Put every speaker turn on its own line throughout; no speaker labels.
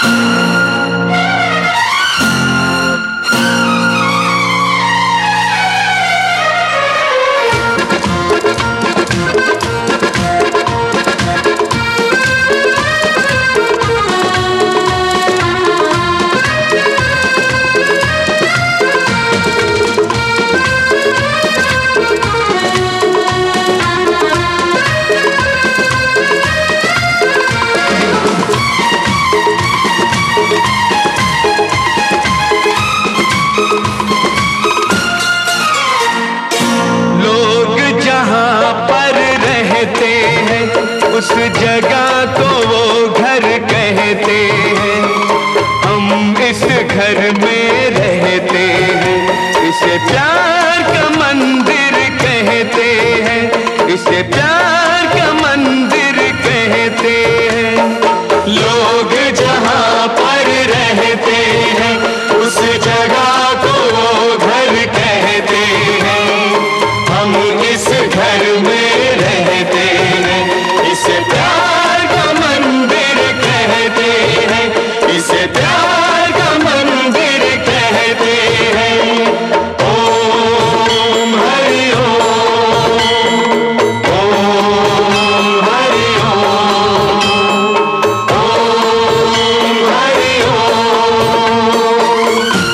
उस जगह को वो घर कहते हैं। हम इस घर में रहते हैं, इसे प्यार का मंदिर कहते हैं, इसे प्यार का मंदिर कहते हैं। लोग जहाँ पर रहते हैं उस जगह को वो घर कहते हैं। हम इस घर में रहते हैं, इसे प्यार का मंदिर कहते हैं, इसे प्यार का मंदिर कहते हैं। ओम हरि ओम, ओम हरि ओम, ओम हरि ओम।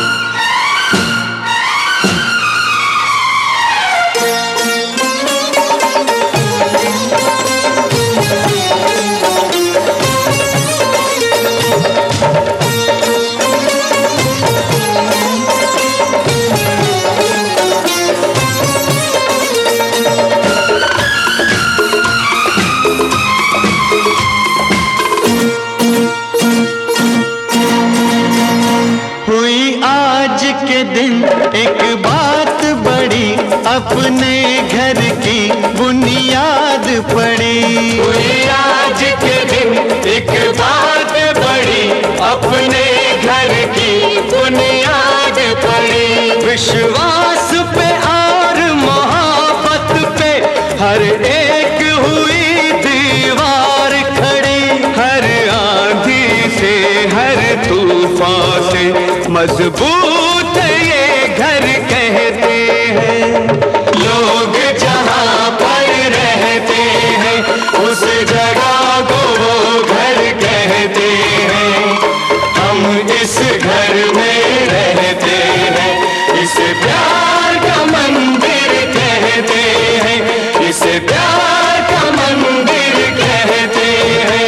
हुई आज के दिन एक बात बड़ी, अपने घर की बुनियाद पड़ी। हुई आज के दिन एक बात बड़ी, अपने घर की बुनियाद पड़ी। विश्वास पे और मोहब्बत पे हर एक हुई दीवार खड़ी। हर आंधी से हर तूफान से मजबूत ये घर कहते हैं। लोग जहाँ पर रहते हैं उस जगह को वो घर कहते हैं। हम इस घर में रहते हैं, इसे प्यार का मंदिर कहते हैं, इसे प्यार का मंदिर कहते हैं।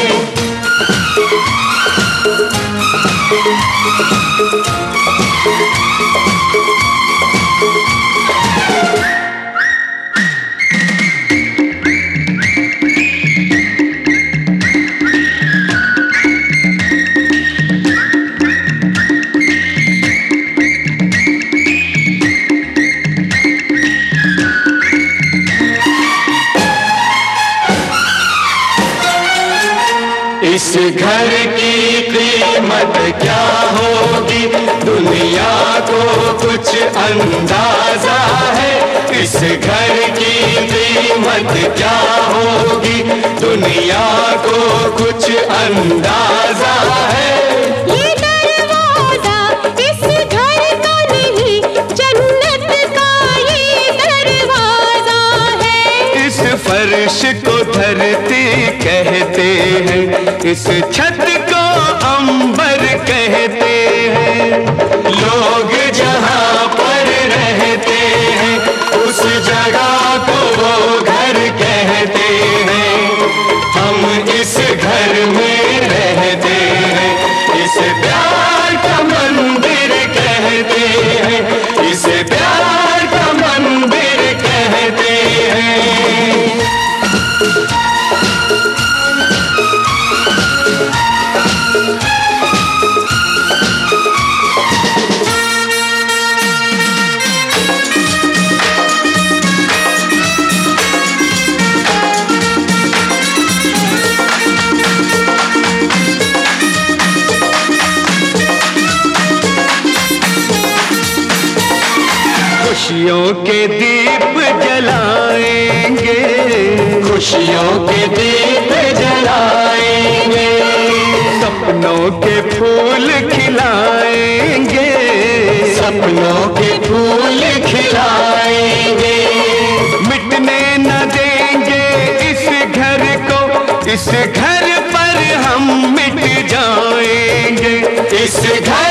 इस घर की कीमत क्या होगी दुनिया को कुछ अंदाजा है। इस घर की कीमत क्या होगी दुनिया को कुछ अंदाजा है।
ये दरवाजा इस घर का नहीं, जन्नत का ये दरवाजा है।
इस फर्श को धरती कहते हैं, इस छत को अंबर कहते हैं। लोग जहाँ पर रहते हैं उस जगह को वो घर कहते हैं। हम इस घर में रहते हैं, इसे प्यार का मंदिर कहते हैं, इसे प्यार का मंदिर कहते हैं। खुशियों के दीप जलाएंगे, खुशियों के दीप जलाएंगे। सपनों के फूल खिलाएंगे,
सपनों के फूल खिलाएंगे।
मिटने न देंगे इस घर को, इस घर पर हम मिट जाएंगे।
इस घर